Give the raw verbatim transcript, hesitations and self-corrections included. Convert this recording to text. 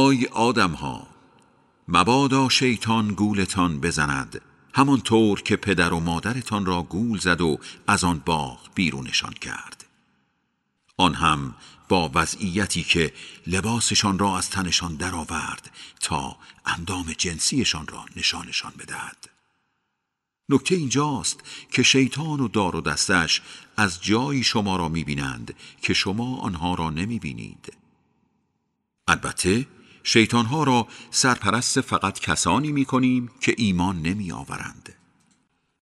وای آدم ها، مبادا شیطان گولتان بزند همانطور که پدر و مادرتان را گول زد و از آن باغ بیرونشان کرد، آن هم با وضعیتی که لباسشان را از تنشان درآورد تا اندام جنسیشان را نشانشان بدهد. نکته اینجاست که شیطان و دار و دستش از جایی شما را می‌بینند که شما آنها را نمی‌بینید. البته شیطانها را سرپرست فقط کسانی می‌کنیم که ایمان نمی‌آورند.